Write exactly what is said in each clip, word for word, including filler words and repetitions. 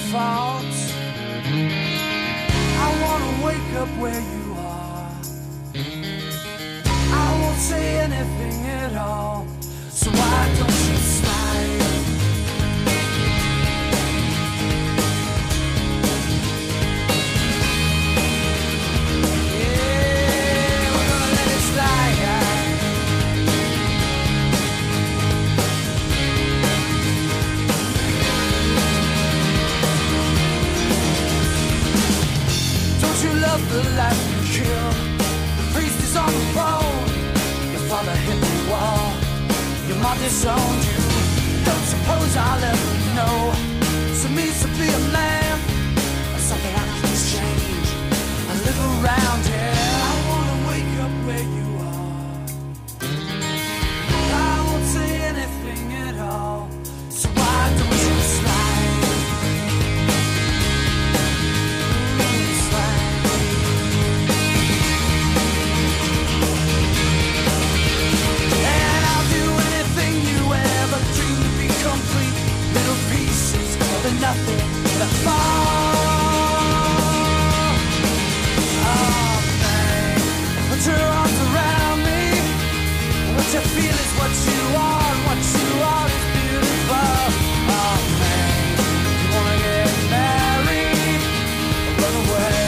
faults. I wanna wake up where you are. I won't say anything at all, so why don't you smile? Yeah, we're gonna let it slide. Don't you love the life you kill? The priest is on the phone. Your father hit the wall. Your mom disowned you. Don't suppose I'll ever know. So it means to be a man, or something I can change. I live around here. I wanna wake up where you are. I won't say anything at all, so why don't you slide? Mm, slide. And I'll do anything you ever dreamed to be complete. Little pieces of the nothing that fall. Oh man, put your arms around me. What you feel is what you are, and what you are is beautiful. Oh man, you wanna get married or run away?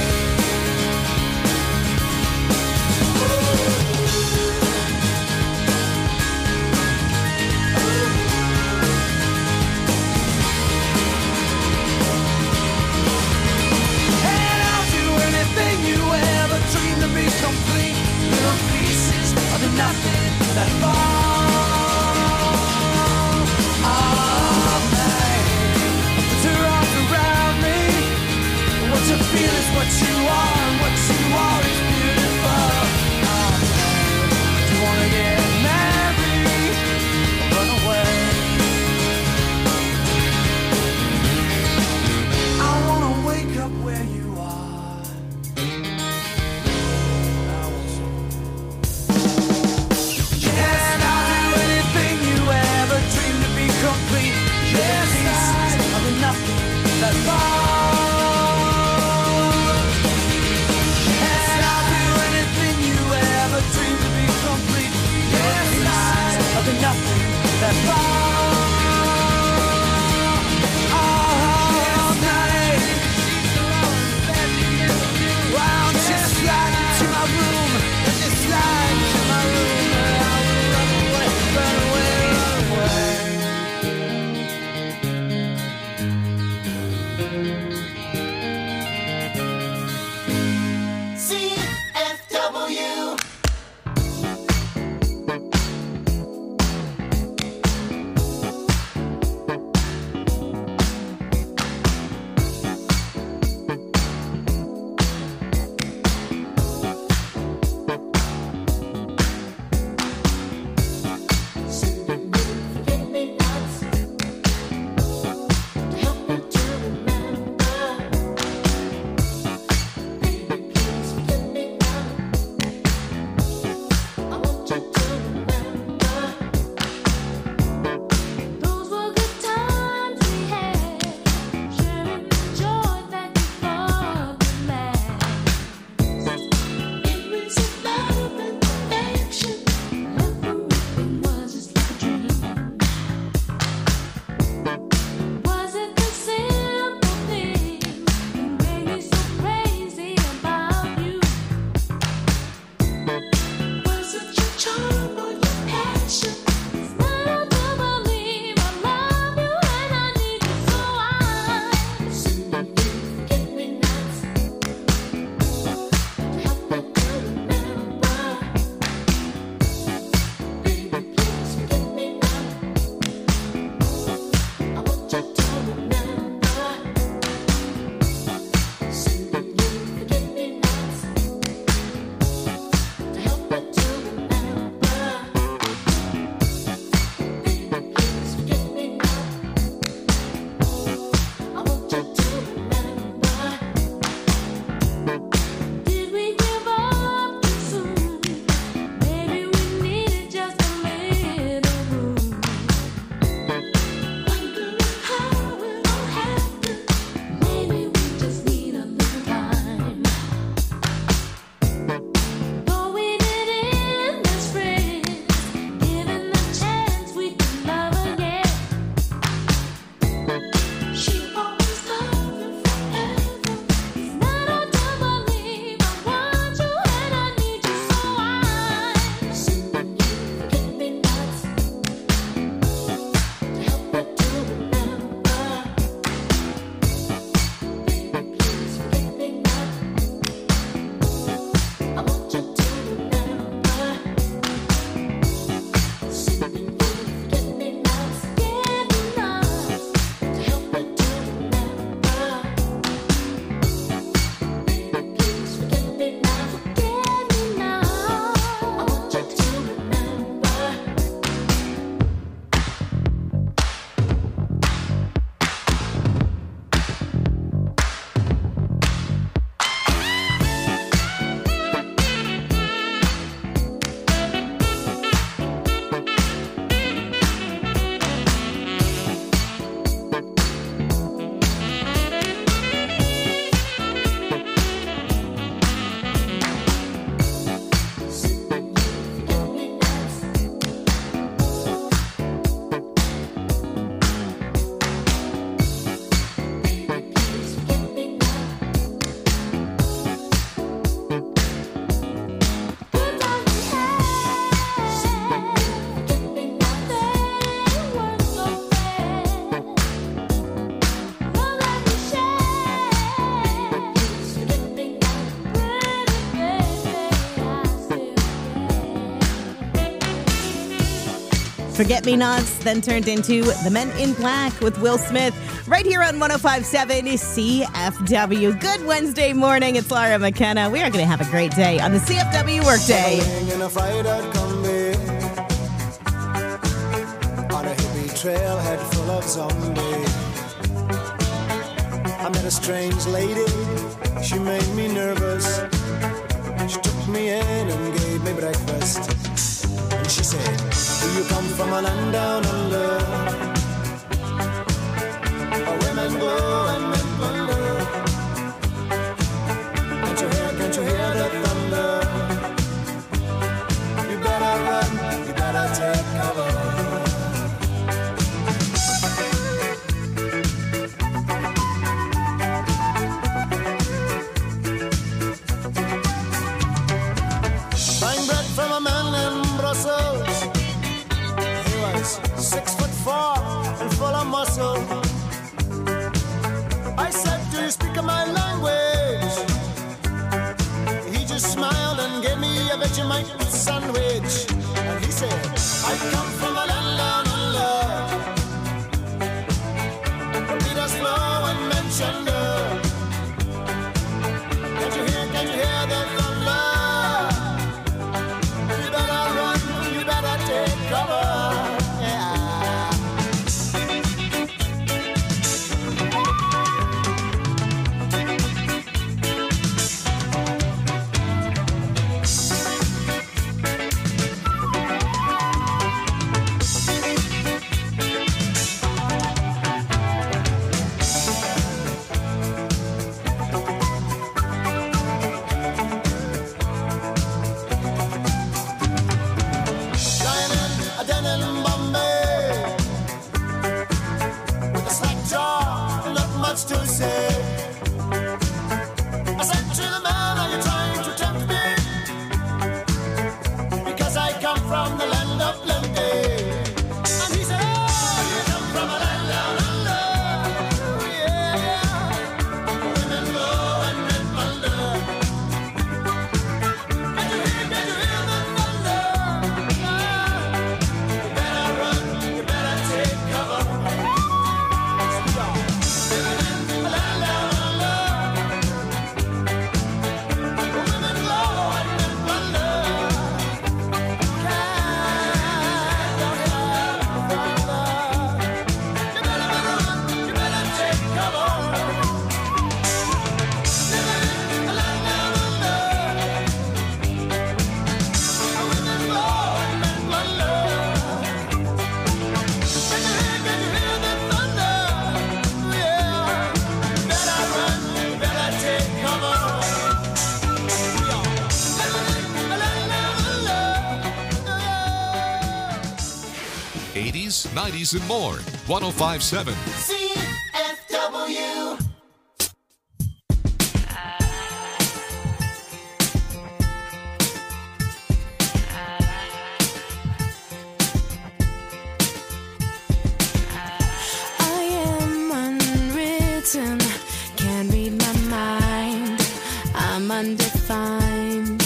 And I'll do anything you ever dreamed to be complete. Little pieces of the nothing that fall. Oh man, put your arms around me. What you feel is what you are, and what you are is beautiful. Oh man, do you wanna get married or run away? I wanna wake up where you are. I want some. Yes, I'll do anything you ever dreamed to be complete. Yes, pieces of the nothing that fall. Yes, I'll do anything you ever dreamed to be complete. Yes, pieces of the nothing that fall. Oh, night. Why don't you slide into my room? Just slide into my room. I will run away, run away, run away. Forget-Me-Nots, then turned into The Men in Black with Will Smith, right here on one oh five point seven C F W. Good Wednesday morning. It's Laura McKenna. We are going to have a great day on the C F W Workday. In a Friday combi, on a hippie trailhead full of zombies, I met a strange lady. She made me nervous. She took me in and gave me breakfast. And she said, do you come from a land down under, where women go and men wonder? Can't you hear, can't you hear the thunder? You better run, you better take cover. Buying bread from a man in Brussels. He was six foot four and full of muscle. I said, do you speak my language? He just smiled and gave me a Vegemite sandwich. And he said, I come from a land down under, beat us slow and mention the. Can't you hear, can't you hear the thunder? You better run, you better take cover. To say, I said to the man, are you trying to tempt me? Because I come from the land of plenty. And he said, oh, you come from a land down under. Yeah, women go and men wonder. Can you hear, can you hear the thunder? You better run, you better take cover. eighties, nineties, and more. one oh five point seven C F W. I am unwritten, can't read my mind. I'm undefined.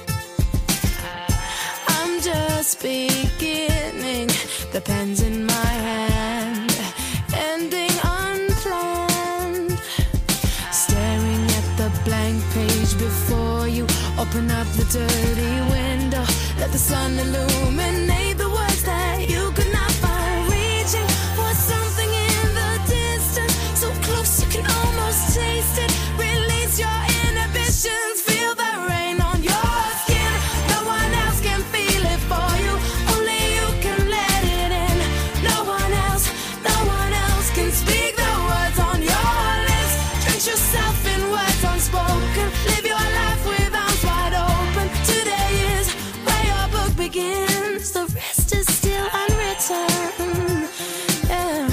I'm just beginning. The pen's in my hand, ending unplanned. Staring at the blank page before you. Open up the dirty window. Let the sun illuminate the words that you could not find. Reaching for something in the distance, so close you can almost taste it. Release your inhibitions. Feel the rain on your skin. No one else can feel it for you. Only you can let it in. No one else, no one else can speak the words on your lips. Drench yourself in words unspoken. Live your life with arms wide open. Today is where your book begins. The rest is still unwritten. Yeah.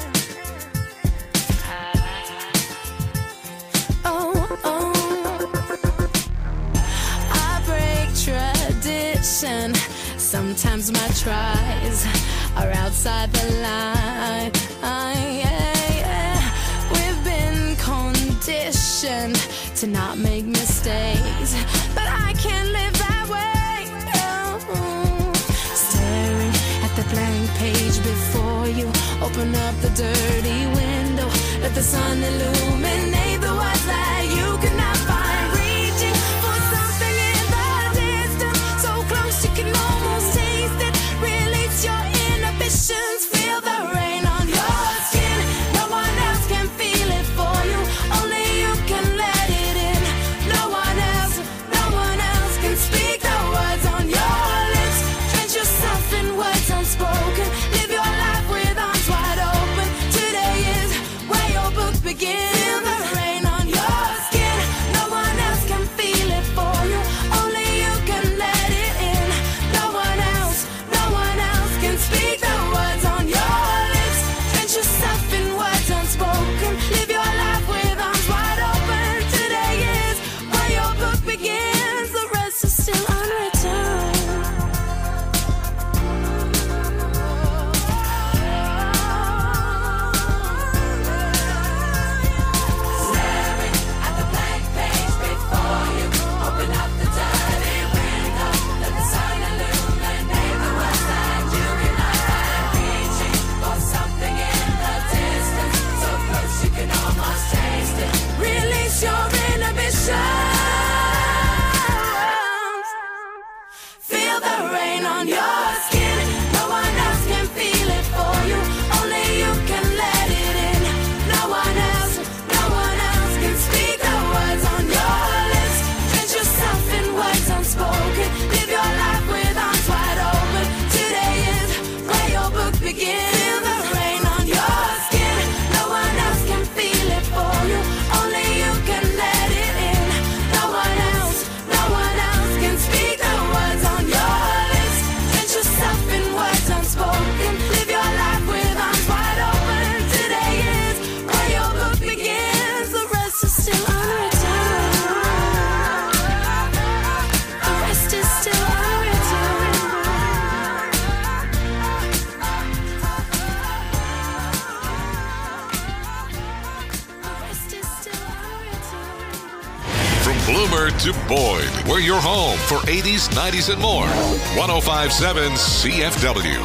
Oh, oh. I break tradition. Sometimes my tries are outside the line. Yeah, yeah. We've been conditioned to not make mistakes, but I can't live that way. Oh. Staring at the blank Open up the dirty window, let the sun illuminate the words that you cannot find. Reaching for something in the distance, so close you can almost taste it. Release your inhibitions, feel the rain on your skin. No one else can feel it for you, only you can let it in. No one else, no one else can speak the words on your lips. Drench yourself in words unspoken, live your life with arms wide open. Today is where your book begins. Feel the rain on your skin. No one else can feel it for you, only you can let it in. No one else, no one else can speak the words on your lips. Drench yourself in words unspoken, live your life with arms wide open. Today is where your book begins. The rest is still unwritten. Staring at the blank page before you, open up the dirty window, let the sun illuminate the words that you cannot find. Reaching for something in the distance, so close you can almost taste it. Release your inhibitions. Feel the rain on your skin. No one else can feel it for you, only you can let it in. No one else, no one else can speak the words on your lips. Drench yourself in words unspoken, live your life with arms wide open. Today is where your book begins. Feel the rain on your skin. No one else can feel it for you, only you can let it in. No one else, no one else can speak the words on your lips. Drench yourself in words unspoken, live your life with arms wide open. Today is where your book begins. The rest is still unwritten. The rest is still unwritten. The rest is still unwritten. From Bloomer to Boyd, we're your home for eighties, nineties, and more. one oh five point seven C F W.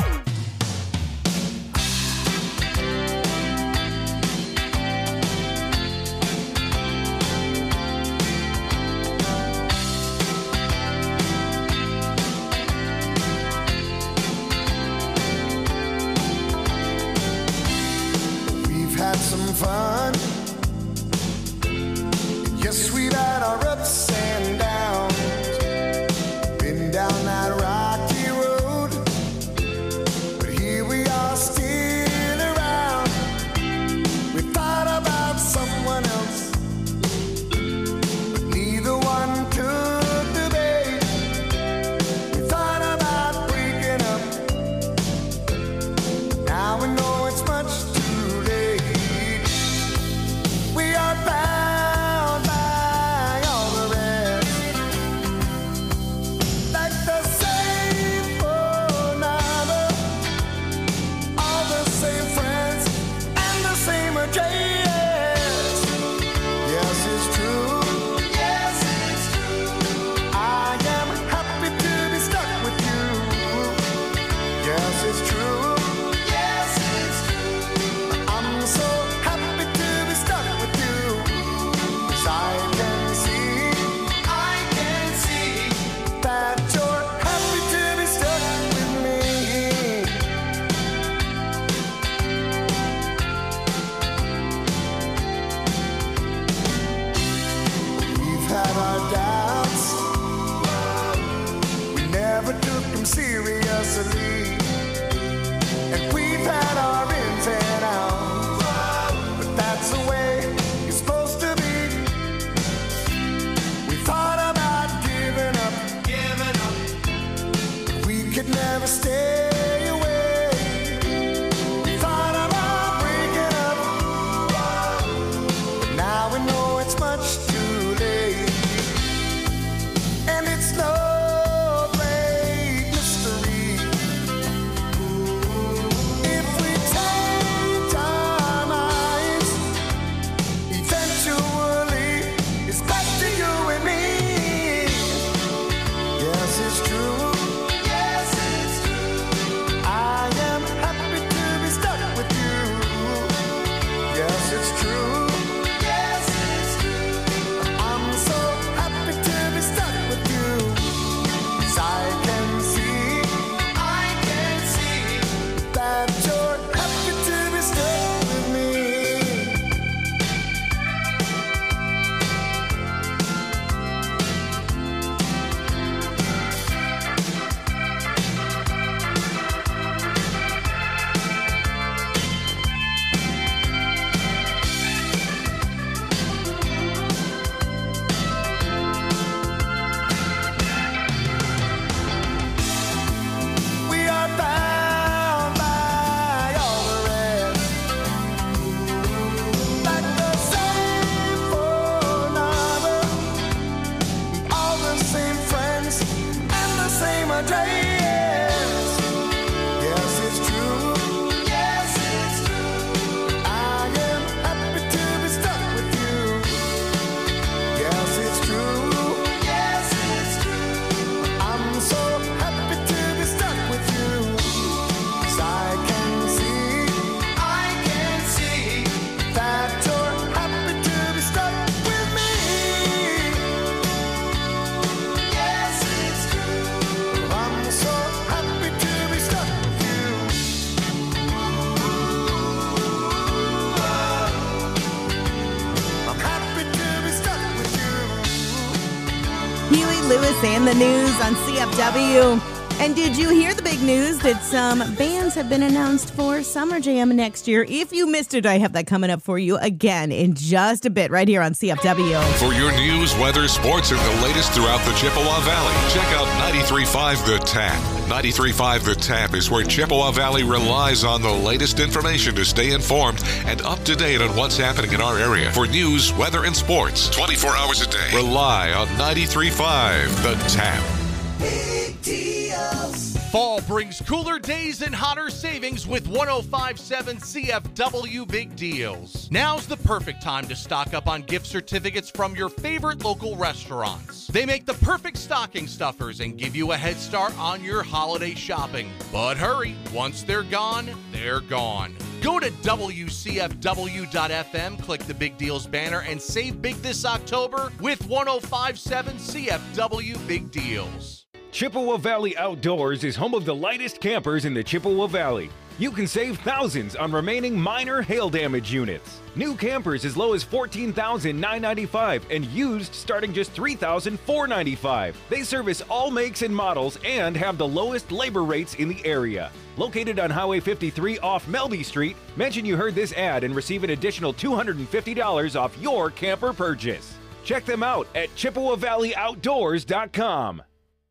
We've had some fun. Yes, we've had our ups and downs. Been down that rocky road, but here we are still around. We thought about someone else, but neither one took the bait. We thought about breaking up, now we know it's much too late. We are bound by all the rest, like the same phone number, all the same friends, and the same address. Yes, it's true. Yes, it's true. I am happy to be stuck with you. Yes, it's true. Yes, it's true. I'm so happy to be stuck with you. 'Cause I can see, I can see that you're happy to be stuck with me. We've had our doubts, we never took them seriously. And we've had our ins and outs, but that's the way it's supposed to be. We thought about giving up, giving up. We could never stay away. We thought about breaking up, but now we know it's much too late. And it's no great mystery sports and the news on C F W. And did you hear the big news that some bands have been announced for Summer Jam next year? If you missed it, I have that coming up for you again in just a bit right here on C F W. For your news, weather, sports, and the latest throughout the Chippewa Valley, check out ninety-three point five The Tap. ninety-three point five The Tap is where Chippewa Valley relies on the latest information to stay informed and up to date on what's happening in our area. For news, weather, and sports, twenty-four hours a day, rely on ninety-three point five The Tap. Big deals. Fall brings cooler days and hotter savings with one oh five point seven C F W Big Deals. Now's the perfect time to stock up on gift certificates from your favorite local restaurants. They make the perfect stocking stuffers and give you a head start on your holiday shopping. But hurry, once they're gone, they're gone. Go to W C F W dot F M, click the Big Deals banner, and save big this October with one oh five point seven C F W Big Deals. Chippewa Valley Outdoors is home of the lightest campers in the Chippewa Valley. You can save thousands on remaining minor hail damage units. New campers as low as fourteen thousand nine hundred ninety-five dollars and used starting just three thousand four hundred ninety-five dollars. They service all makes and models and have the lowest labor rates in the area. Located on Highway fifty-three off Melby Street, mention you heard this ad and receive an additional two hundred fifty dollars off your camper purchase. Check them out at Chippewa Valley Outdoors dot com.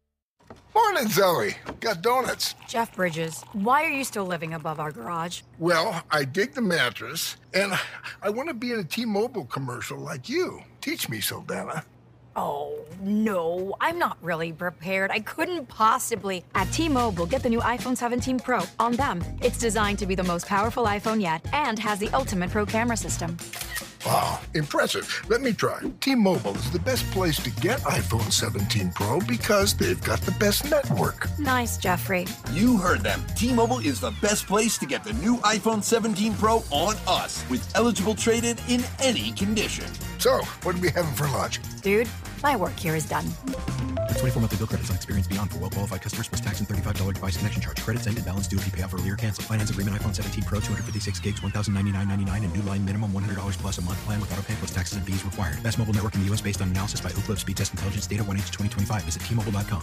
Morning, Zoe. Got donuts. Jeff Bridges, why are you still living above our garage? Well, I dig the mattress, and I want to be in a T-Mobile commercial like you. Teach me, Saldana. Oh, no, I'm not really prepared. I couldn't possibly. At T-Mobile, get the new iPhone seventeen Pro on them. It's designed to be the most powerful iPhone yet and has the ultimate pro camera system. Wow, impressive. Let me try. T-Mobile is the best place to get iPhone seventeen Pro because they've got the best network. Nice, Jeffrey. You heard them. T-Mobile is the best place to get the new iPhone seventeen Pro on us with eligible trade-in in any condition. So, what are we having for lunch? Dude, my work here is done. twenty-four monthly bill credits on experience beyond for well-qualified customers plus tax and thirty-five dollars device connection charge. Credits ended. Balance due if you pay off earlier. Cancel. Finance agreement iPhone seventeen Pro, two hundred fifty-six gigs, one thousand ninety-nine ninety-nine, and new line minimum one hundred dollars plus a month plan with auto pay plus taxes and fees required. Best mobile network in the U S based on analysis by Ookla Speed Test Intelligence data one H twenty twenty-five. Visit T Mobile dot com.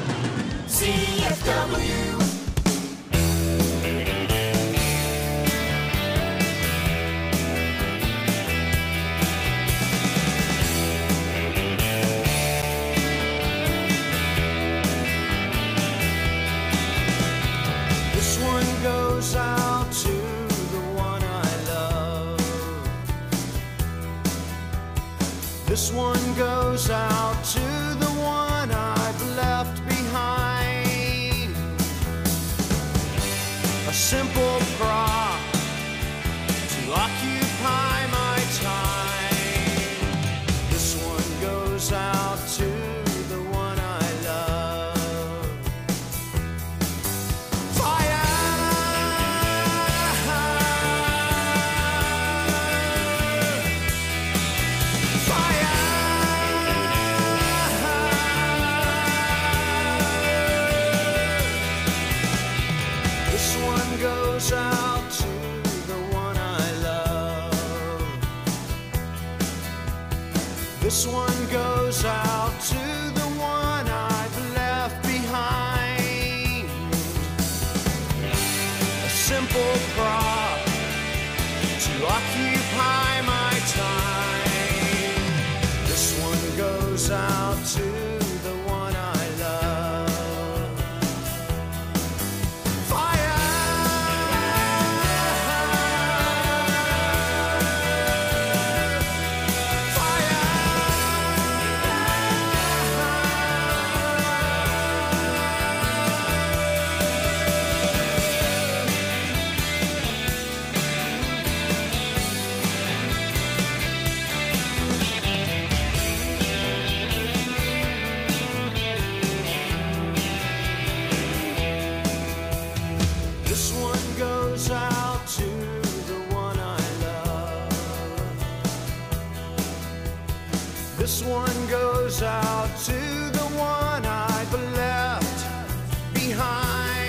C F W. This one goes out to the one I love. This one goes out to the one I've left behind. A simple prop to occupy my time. This one goes out to the one I love. Fire! This one goes out to the one I love. This one goes out to the one I've left behind. A simple prop to occupy my time. This one goes out to the one I love. Fire! This one goes out to the one I love. This one goes out to the one I've left behind.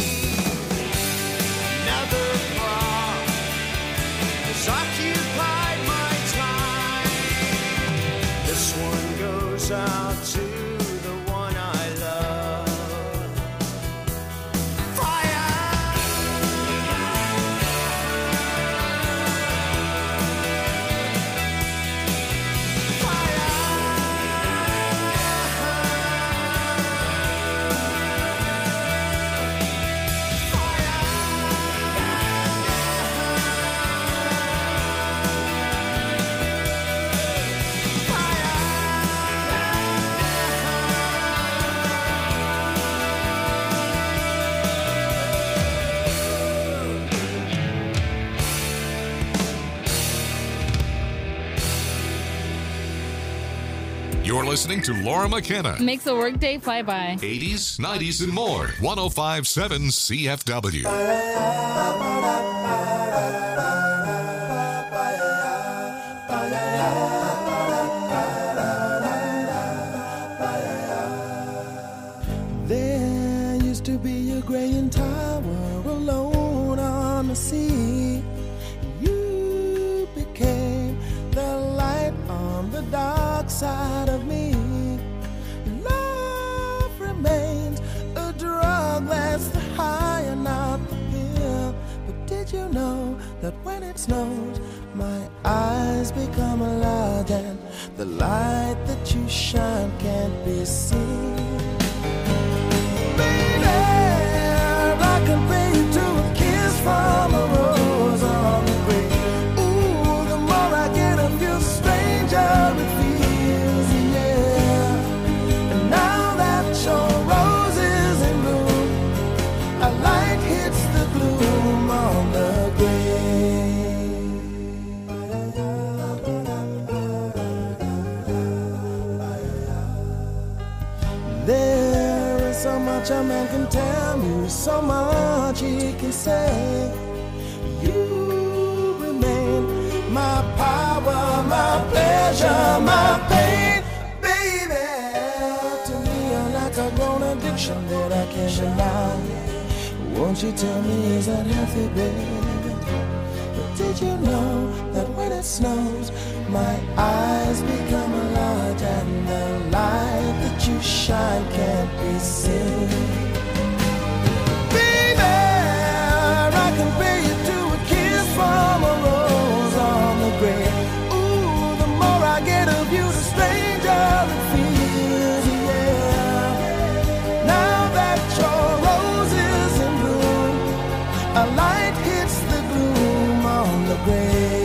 Another prop has occupied my time. This one goes out to the one You're listening to Laura McKenna. Makes a workday fly by. eighties, nineties, and more. one oh five point seven C F W. There used to be a graying tower alone on the sea. You became the light on the dark side of me. Love remains a drug that's the high and not the pill. But did you know that when it snows, my eyes become large and the light that you shine can't be seen? I compare you to a kiss from a rose on the grave. Ooh, the more I get of you, the stranger it feels, yeah. And now that your rose is in bloom, a light hits the gloom on the grave. There is so much a man can tell you, so much he can say. You remain my power, my pleasure, my pain, baby. To me, you're like a grown addiction that I can't deny. Won't you tell me, is that healthy, baby? But did you know that when it snows, my eyes become large and the light that you shine can't be seen? I compare you to a kiss from a rose on the grave. Ooh, the more I get of you, the stranger it feels, yeah. Now that your rose is in bloom, a light hits the gloom on the grave.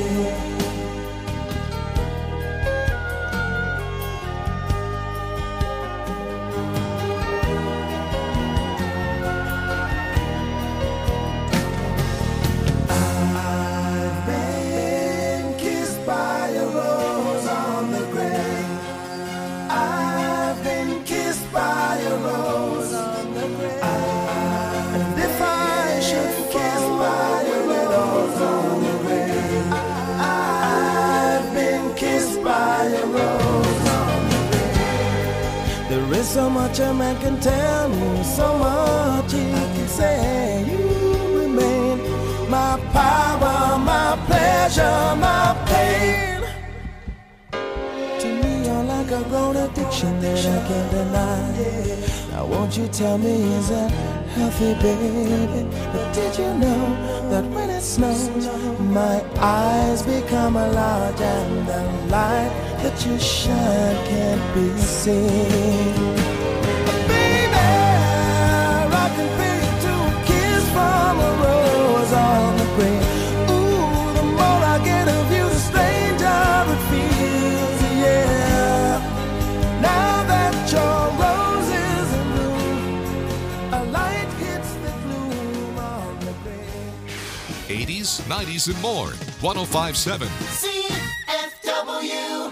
There is so much a man can tell me, so much he can say. You remain my power, my pleasure, my pain. To me, you're like a grown addiction that I can't deny. Now won't you tell me, is that healthy, baby? But did you know that when it snows, my eyes become large and the light that you shine can't be seen? Baby, I can feel you to a kiss from a rose on the grave. Ooh, the more I get of you, the stranger it feels, yeah. Now that your rose is in bloom, a light hits the gloom on the grave. eighties, nineties, and more. one oh five point seven C F W.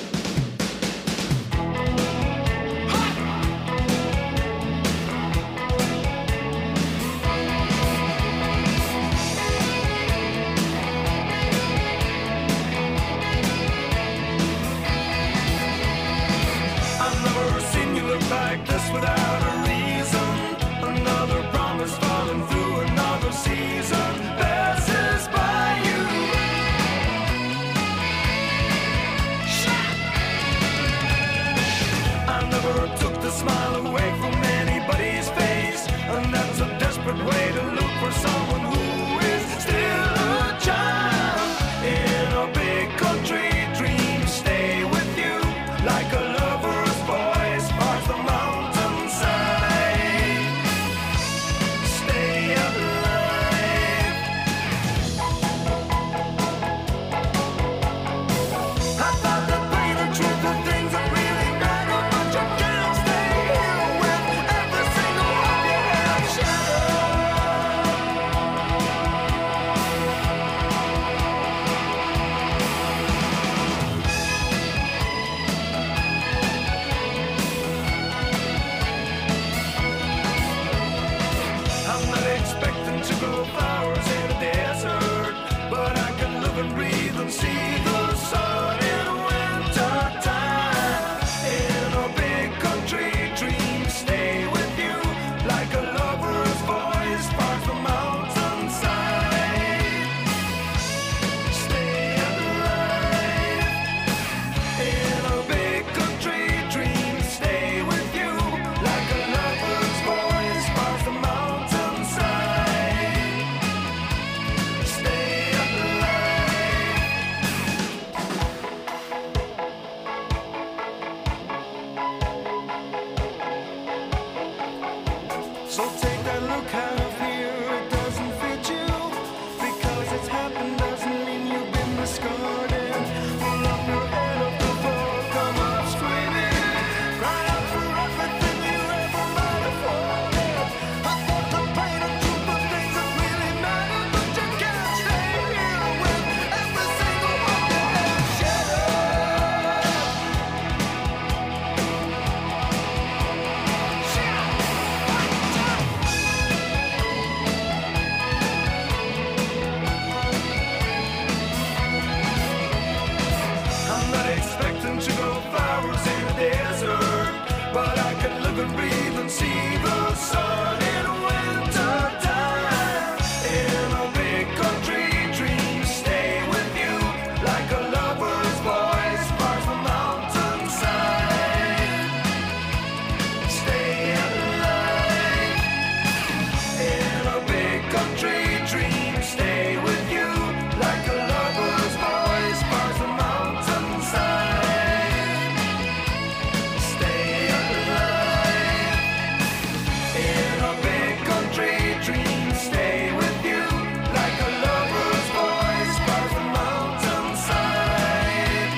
Like this without a reason, another promise falling through another season passes by you. So take that look out of here, it doesn't fit you. Because it's happened doesn't mean you've been discarded. Pull up your head off the floor, come up screaming. Cry out for everything you ever might have wanted. I thought the pain and truth of things that really matter, but you can't stay here with every single one that has shattered. I'm not expecting to grow flowers in a desert, but I can live and breathe and see the sun in winter time. In a big country, dreams stay with you like a lover's voice flies the mountainside. Stay alive. In a big country, dreams stay with you like a lover's voice flies the mountainside. Stay alive. In a big country, dreams stay with you like a lover's voice flies the mountainside.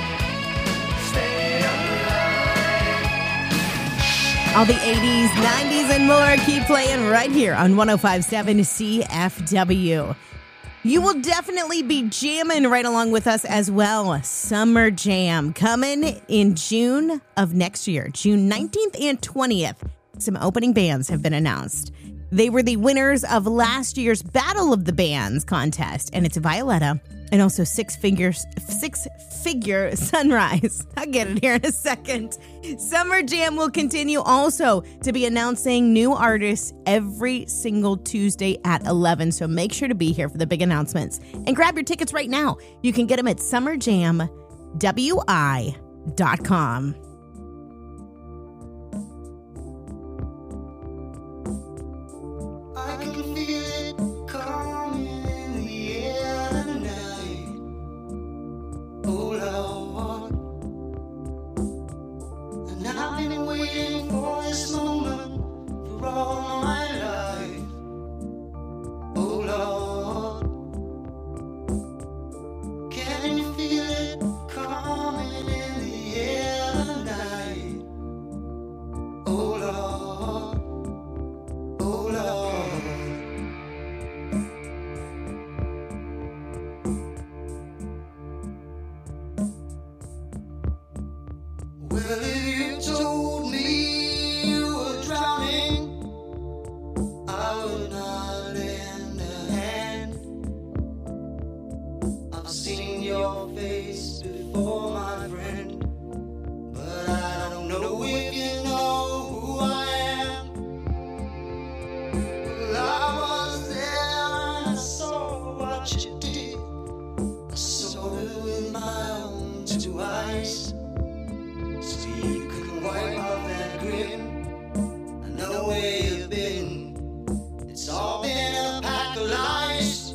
Stay alive. All the eighties, nineties, and more keep playing right here on one oh five point seven C F W. You will definitely be jamming right along with us as well. Summer Jam coming in June of next year, June nineteenth and twentieth. Some opening bands have been announced. They were the winners of last year's Battle of the Bands contest, and it's Violetta and also Six Figures, Six Figure Sunrise. I'll get it here in a second. Summer Jam will continue also to be announcing new artists every single Tuesday at eleven, so make sure to be here for the big announcements. And grab your tickets right now. You can get them at summer jam w i dot com. I can feel it coming in the air tonight. Oh Lord, and I've been waiting for this moment for all my life. Oh Lord, can you feel it coming in the air tonight? Oh Lord, oh Lord. Well, if you told me you were drowning, I would not lend a hand. I've seen your face before, my friend, but I don't know if you know who I am. Well, I was there and I saw what you did. I saw it with my own two eyes. So you could wipe off that grin. I know where you've been. It's all been a pack of lies.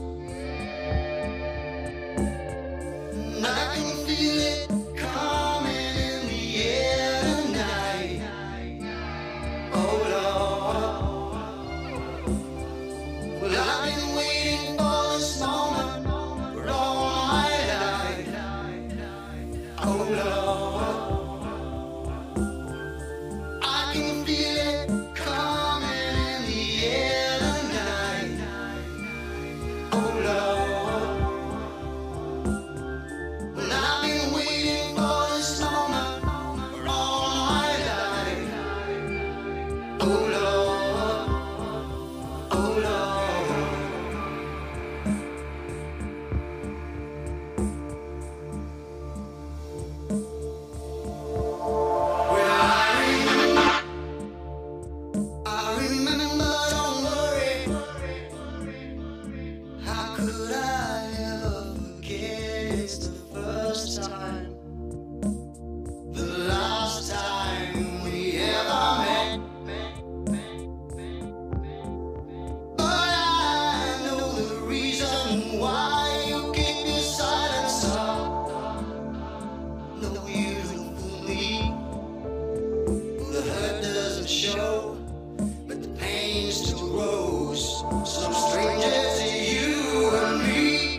And I can feel it coming in the air tonight. Oh Lord. Well, I've been waiting for this moment for all my life. Oh Lord. I can feel it coming in the air tonight. Oh Lord. Well, I've been waiting for this moment for all my life. Oh Lord. Oh Lord. Well, I I remember, don't worry. How could I ever forget? It's the first time, the last time we ever met. But I know the reason why you keep your silence up. No, you don't fool me. The hurt doesn't show, but the pain Some strangers to you and me.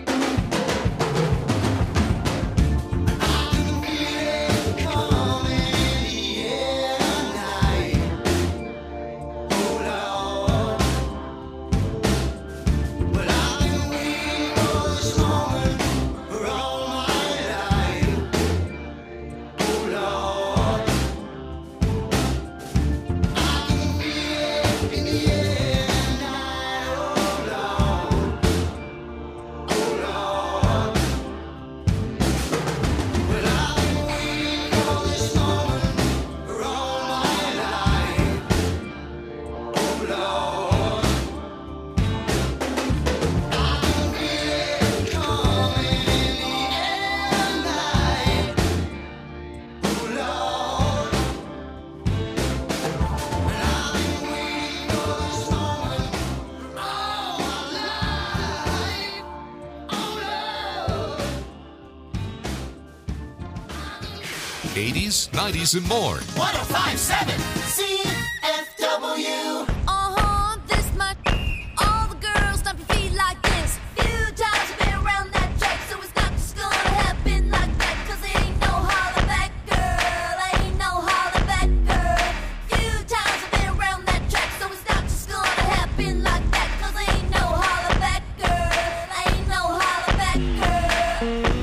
I can feel it coming in the air tonight. Oh Lord. Well, I've been waiting for this moment for all my life. Oh Lord. I can feel it in the air tonight. Oh Lord. Oh Lord. Well, I've been waiting for this moment for all my life. Oh Lord. I can feel it coming in the air tonight. Oh Lord. And I've been waiting for this moment for all my life. Oh Lord. eighties, nineties, and more. one oh five point seven C F W. Uh-huh, this much. All the girls stomp your feet like this. Few times you've been around that track, so it's not just gonna happen like that. Cause it ain't no holler back, girl. Ain't no holler back, girl. Few times you've been around that track, so it's not just gonna happen like that. Cause it ain't no holler back, girl. Ain't no holler back, girl.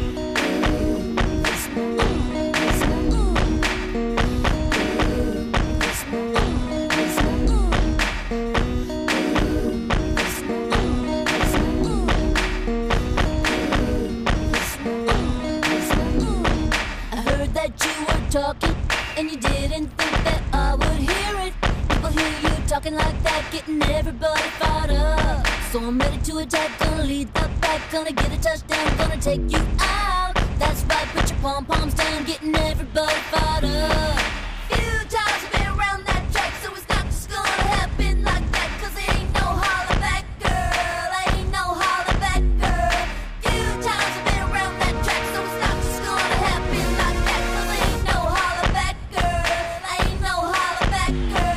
I heard that you were talking, and you didn't think that I would hear it. People hear you talking like that, getting everybody fired up. So I'm ready to attack, gonna lead the pack, gonna get a touchdown, gonna take you out. That's right, put your pom-poms down, getting everybody fired up. Few times you've been around that track, so it's not just gonna happen like that. Cause it ain't no holler back, girl. Ain't no holler back, girl. Few times you've been around that track, so it's not just gonna happen like that. Cause it ain't no holler back, girl. Ain't no holler back,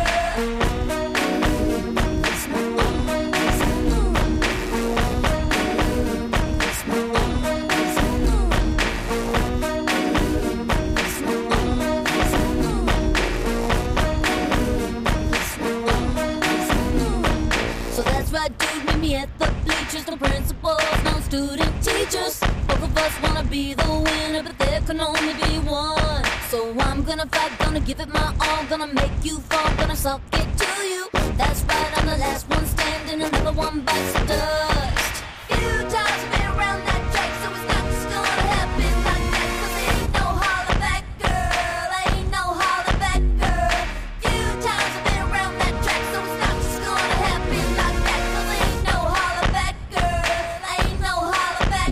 So that's right, dude, meet me at the bleachers. No principals, no student teachers. Both of us wanna be the winner, but there can only be one. So I'm gonna fight, gonna give it my all, gonna make you fall, gonna suck it to you. That's right, I'm the last one standing, another one bites the dust. Few times you've been around that track, so it's not just gonna happen like that. Cause it ain't no holler back, girl. Ain't no holler back, girl. Few times you've been around that track, so it's not just gonna happen like that. Cause it ain't no holler back, girl. Ain't no holler back,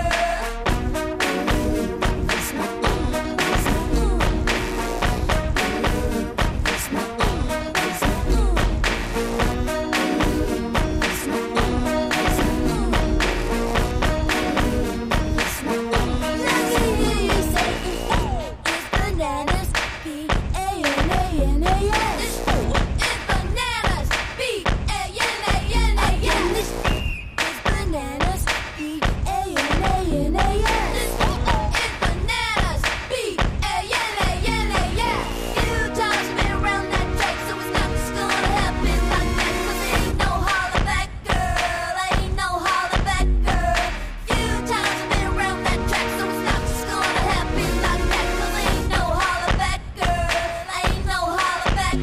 Bananas, B A N A N A S. This is bananas, B A N A N A S. This is bananas, B A N A N A S. This is bananas, B A N A N A S. Few times you've been around that track, so it's not just gonna happen like that. Cause it ain't no holler back, girl. Ain't no holler back, girl. Few times you've been around that track, so it's not just gonna happen like that. Cause it ain't no holler back, girl. Ain't no holler back,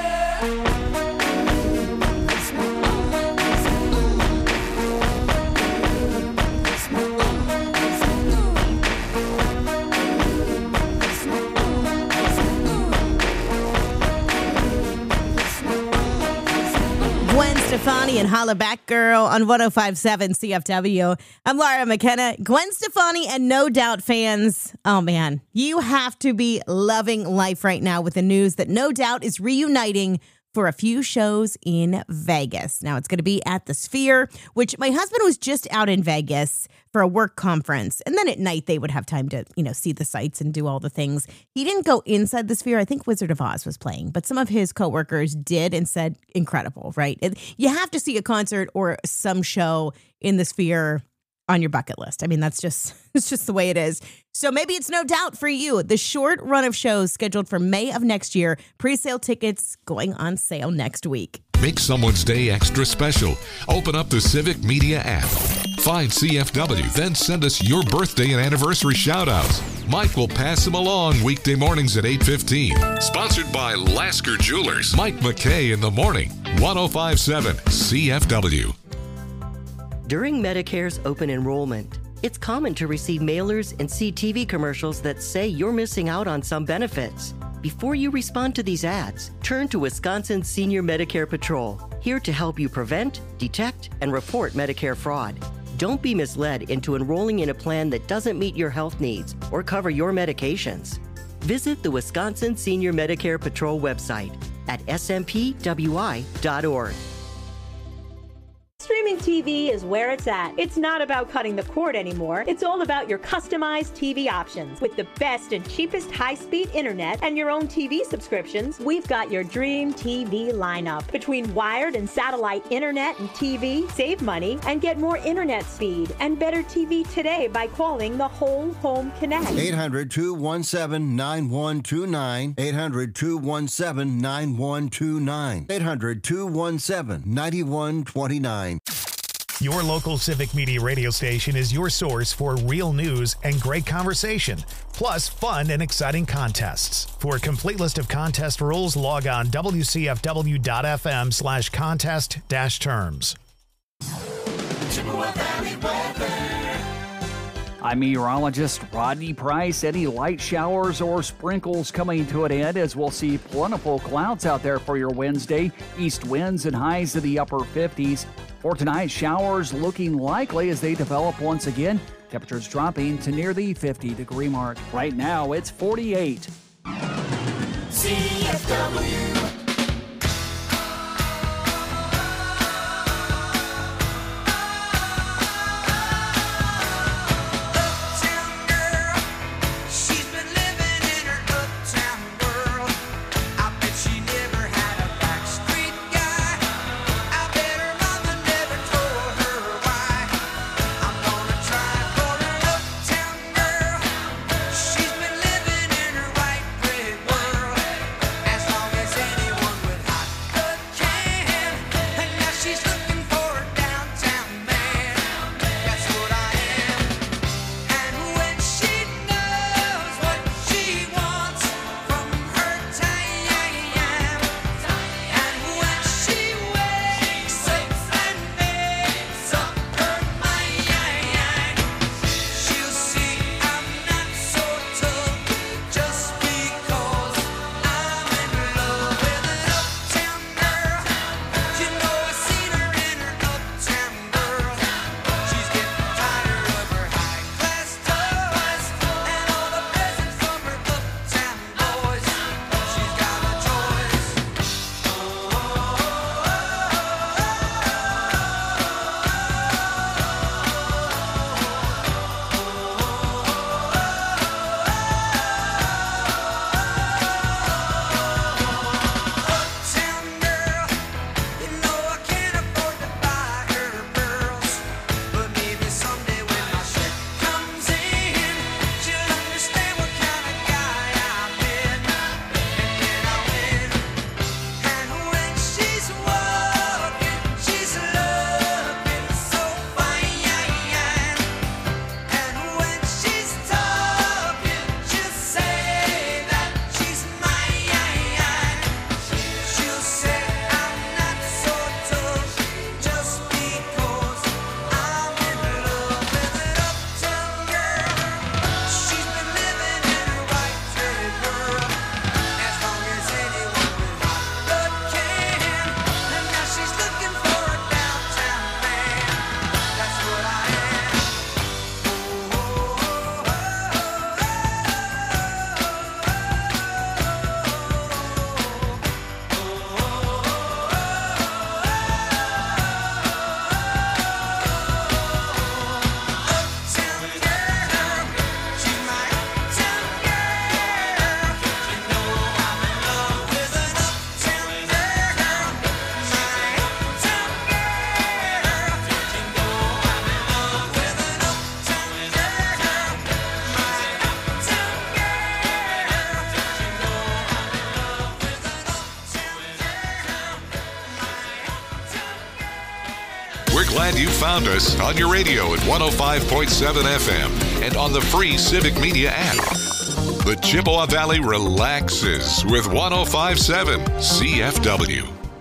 Gwen Stefani and Holla Back Girl on one oh five point seven C F W. I'm Laura McKenna. Gwen Stefani and No Doubt fans, oh man, you have to be loving life right now with the news that No Doubt is reuniting for a few shows in Vegas. Now, it's going to be at the Sphere, which my husband was just out in Vegas for a work conference. And then at night, they would have time to, you know, see the sights and do all the things. He didn't go inside the Sphere. I think Wizard of Oz was playing, but some of his coworkers did and said, incredible, right? It, you have to see a concert or some show in the Sphere on your bucket list. I mean, that's just, it's just the way it is. So maybe it's no doubt for you. The short run of shows scheduled for May of next year. Pre-sale tickets going on sale next week. Make someone's day extra special. Open up the Civic Media app. Find C F W, then send us your birthday and anniversary shout-outs. Mike will pass them along weekday mornings at eight fifteen. Sponsored by Lasker Jewelers. Mike McKay in the morning. one oh five point seven C F W. During Medicare's open enrollment, it's common to receive mailers and see T V commercials that say you're missing out on some benefits. Before you respond to these ads, turn to Wisconsin Senior Medicare Patrol, here to help you prevent, detect, and report Medicare fraud. Don't be misled into enrolling in a plan that doesn't meet your health needs or cover your medications. Visit the Wisconsin Senior Medicare Patrol website at s m p w i dot org. Streaming T V is where it's at. It's not about cutting the cord anymore. It's all about your customized T V options. With the best and cheapest high-speed internet and your own T V subscriptions, we've got your dream T V lineup. Between wired and satellite internet and T V, save money and get more internet speed and better T V today by calling the Whole Home Connect. eight hundred, two one seven, nine one two nine. eight hundred, two one seven, nine one two nine. eight hundred, two one seven, nine one two nine. Your local Civic Media radio station is your source for real news and great conversation, plus fun and exciting contests. For a complete list of contest rules, log on w c f w dot f m slash contest dash terms. Chippewa Valley weather. I'm meteorologist Rodney Price. Any light showers or sprinkles coming to an end as we'll see plentiful clouds out there for your Wednesday. East winds and highs in the upper fifties. For tonight, showers looking likely as they develop once again. Temperatures dropping to near the fifty degree mark. Right now, it's forty-eight. C F W. Anyone glad you found us on your radio at one oh five point seven F M and on the free Civic Media app. The Chippewa Valley relaxes with one oh five point seven C F W.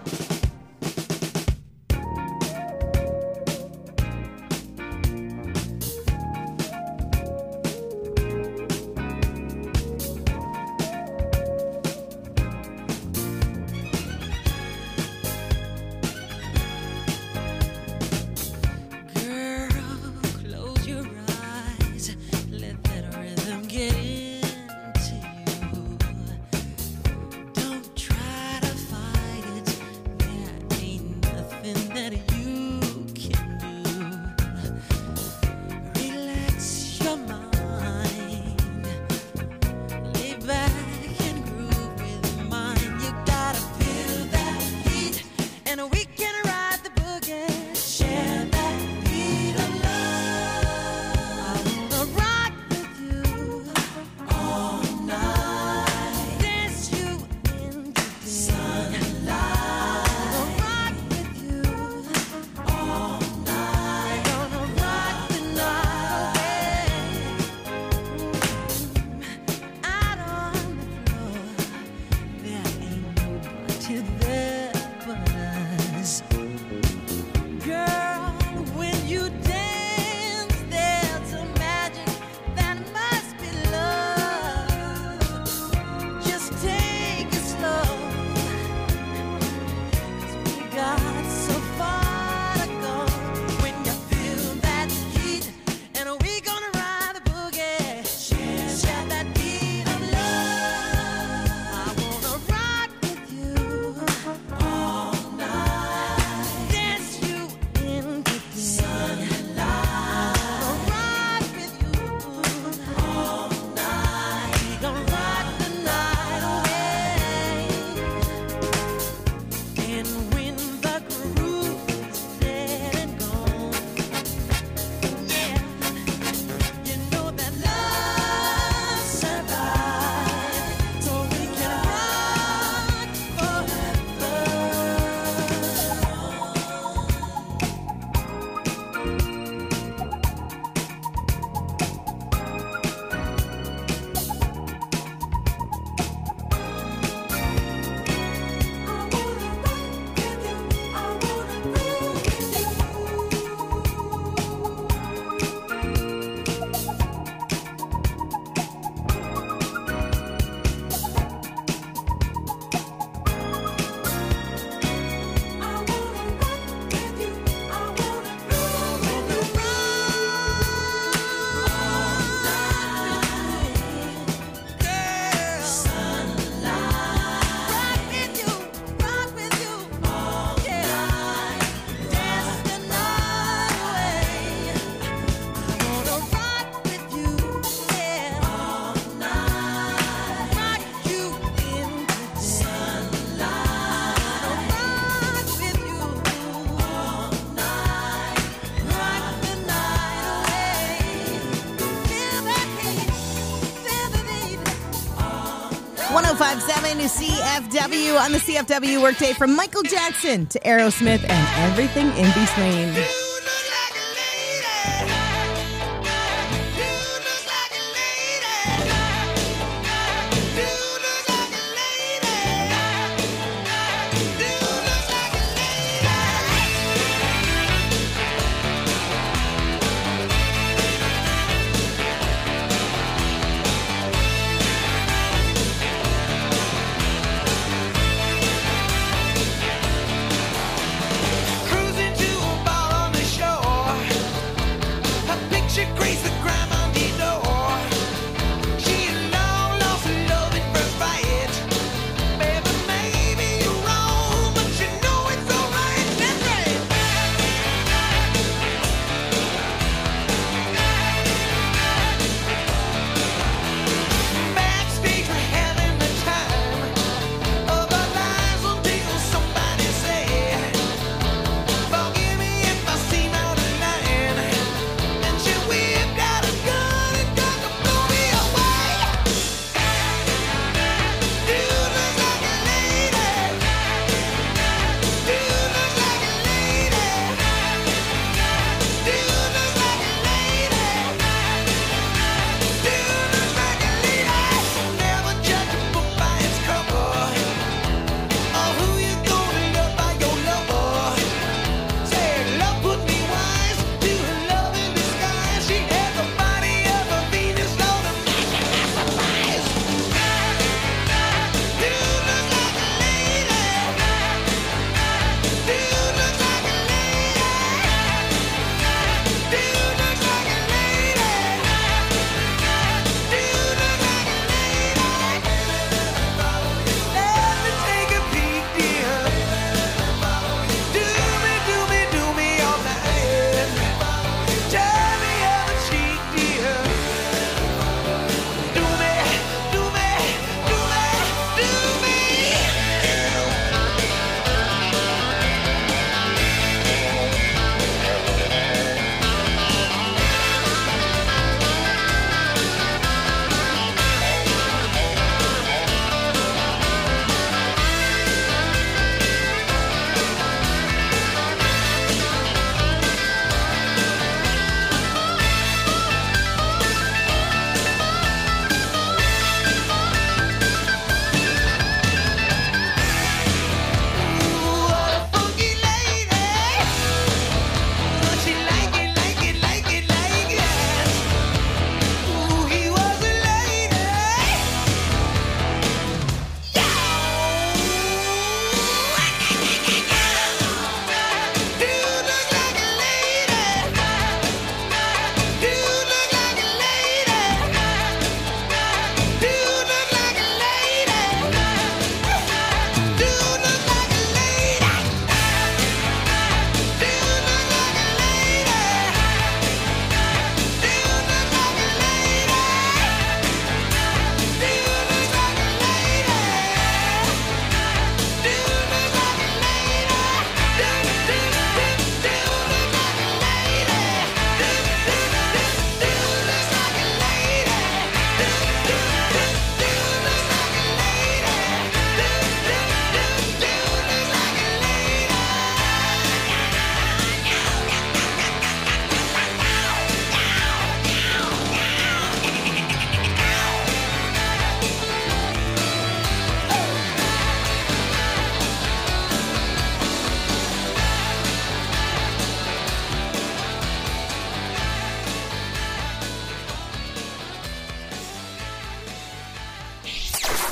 one oh five point seven C F W on the C F W workday, from Michael Jackson to Aerosmith and everything in between. Cruising to a bar on the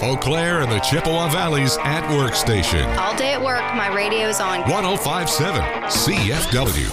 Eau Claire and the Chippewa Valley's at work station. All day at work, my radio's on. one oh five point seven C F W.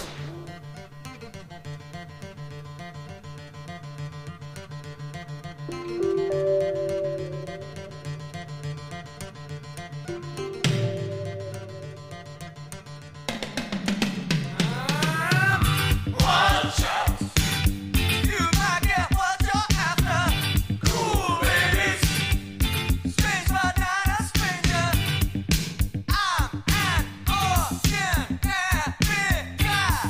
I'm an organ, yeah, big guy.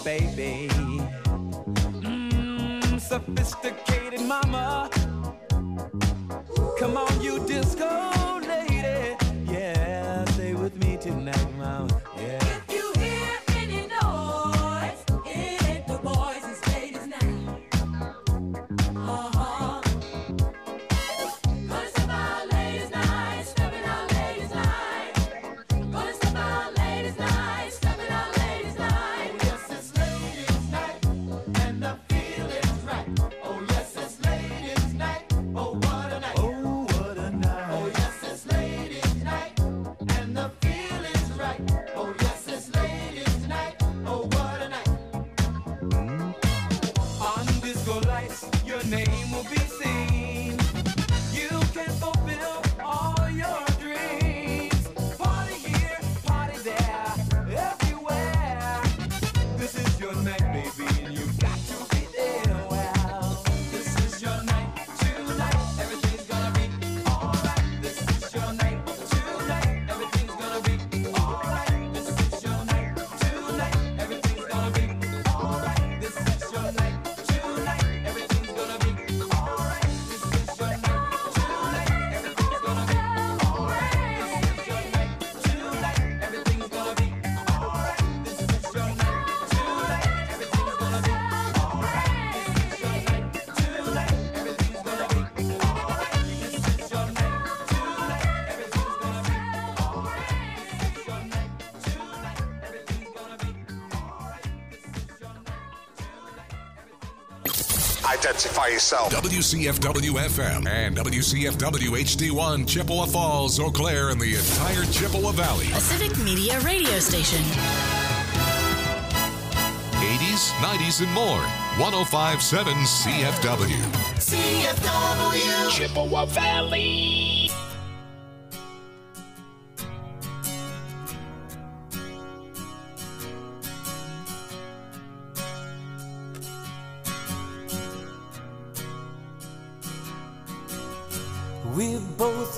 baby. Mmm, sophisticated mama. Come on, you disco lady. Yeah, stay with me tonight, mama. Yeah. If you hear any noise, it the boys and ladies night. Uh-huh. Gonna step out ladies night, stepping out ladies night. Gonna step out ladies night, stepping out ladies night. Oh yes, it's ladies night, and the feeling's right. Oh yes, it's ladies night. Oh what a night. Oh, what a night. Oh yes, it's ladies night, and the feeling's right. Oh yes, it's ladies night. Oh what a night. On disco lights, your name will be seen. You can fulfill all your dreams. Party here, party there, everywhere. This is your night, baby, and you've got to be there. Well, This is your night tonight. Everything's gonna be alright. This is your night tonight. Everything's gonna be alright. This is your night tonight. Everything's gonna be alright. This is your night tonight. Everything's gonna be alright. This is your night tonight. Everything's gonna be alright. This is your night tonight. Everything's gonna be alright. This is your night tonight. Everything's gonna be alright. This is your night tonight. Everything's gonna be alright. This is your night tonight. Everything's gonna be alright. This is your night tonight. Everything's gonna be alright. Identify yourself. W C F W F M and W C F W H D one, Chippewa Falls, Eau Claire, and the entire Chippewa Valley. A Civic Media radio station. eighties, nineties, and more. one oh five point seven C F W. C F W Chippewa Valley. we've both